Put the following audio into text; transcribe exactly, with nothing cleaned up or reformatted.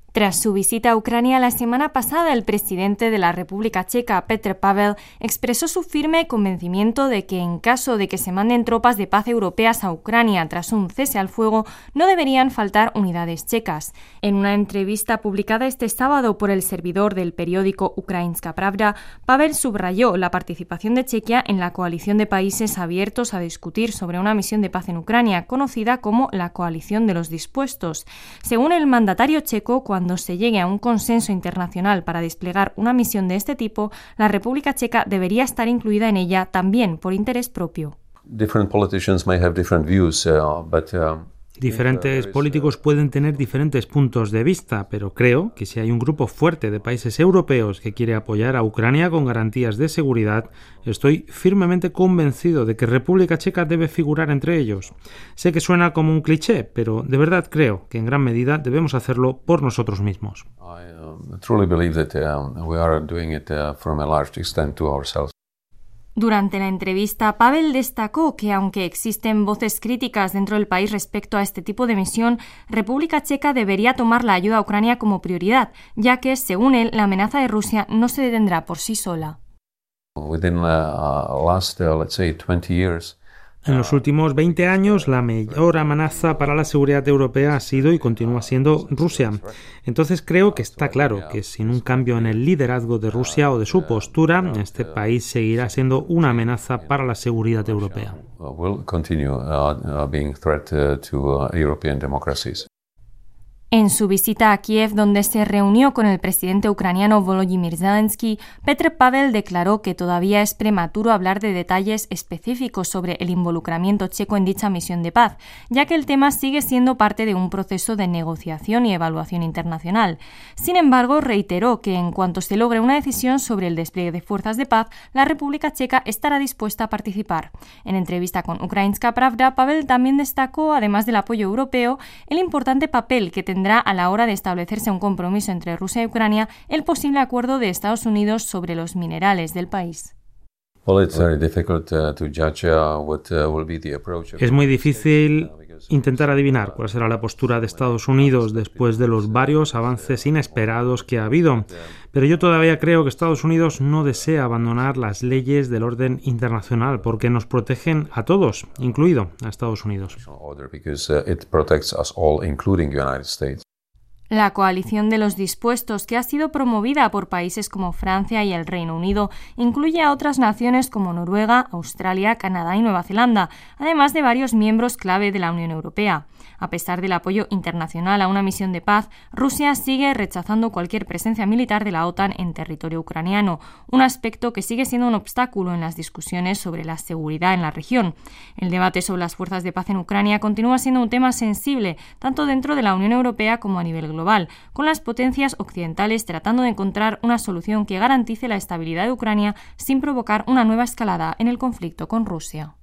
Tras su visita a Ucrania la semana pasada, el presidente de la República Checa, Petr Pavel, expresó su firme convencimiento de que en caso de que se manden tropas de paz europeas a Ucrania tras un cese al fuego, no deberían faltar unidades checas. En una entrevista publicada este sábado por el servidor del periódico Ukrainska Pravda, Pavel subrayó la participación de Chequia en la coalición de países abiertos a discutir sobre una misión de paz en Ucrania, conocida como la Coalición de los Dispuestos. Según el mandatario checo, cuando Cuando se llegue a un consenso internacional para desplegar una misión de este tipo, la República Checa debería estar incluida en ella también por interés propio. Different politicians may have different views, uh, but, uh... Diferentes políticos pueden tener diferentes puntos de vista, pero creo que si hay un grupo fuerte de países europeos que quiere apoyar a Ucrania con garantías de seguridad, estoy firmemente convencido de que República Checa debe figurar entre ellos. Sé que suena como un cliché, pero de verdad creo que en gran medida debemos hacerlo por nosotros mismos. I uh, truly believe that uh, we are doing it uh, from a large extent to ourselves. Durante la entrevista, Pavel destacó que, aunque existen voces críticas dentro del país respecto a este tipo de misión, República Checa debería tomar la ayuda a Ucrania como prioridad, ya que, según él, la amenaza de Rusia no se detendrá por sí sola. Within the uh, last, uh, let's say, twenty years, En los últimos veinte años, la mayor amenaza para la seguridad europea ha sido y continúa siendo Rusia. Entonces creo que está claro que sin un cambio en el liderazgo de Rusia o de su postura, este país seguirá siendo una amenaza para la seguridad europea. will continue uh, being threat uh, to uh, European democracies. En su visita a Kiev, donde se reunió con el presidente ucraniano Volodymyr Zelensky, Petr Pavel declaró que todavía es prematuro hablar de detalles específicos sobre el involucramiento checo en dicha misión de paz, ya que el tema sigue siendo parte de un proceso de negociación y evaluación internacional. Sin embargo, reiteró que en cuanto se logre una decisión sobre el despliegue de fuerzas de paz, la República Checa estará dispuesta a participar. En entrevista con Ukrainska Pravda, Pavel también destacó, además del apoyo europeo, el importante papel que tendrá a la hora de establecerse un compromiso entre Rusia y Ucrania el posible acuerdo de Estados Unidos sobre los minerales del país. Es muy difícil intentar adivinar cuál será la postura de Estados Unidos después de los varios avances inesperados que ha habido, pero yo todavía creo que Estados Unidos no desea abandonar las leyes del orden internacional porque nos protegen a todos, incluido a Estados Unidos. La coalición de los dispuestos, que ha sido promovida por países como Francia y el Reino Unido, incluye a otras naciones como Noruega, Australia, Canadá y Nueva Zelanda, además de varios miembros clave de la Unión Europea. A pesar del apoyo internacional a una misión de paz, Rusia sigue rechazando cualquier presencia militar de la OTAN en territorio ucraniano, un aspecto que sigue siendo un obstáculo en las discusiones sobre la seguridad en la región. El debate sobre las fuerzas de paz en Ucrania continúa siendo un tema sensible, tanto dentro de la Unión Europea como a nivel global. global, con las potencias occidentales tratando de encontrar una solución que garantice la estabilidad de Ucrania sin provocar una nueva escalada en el conflicto con Rusia.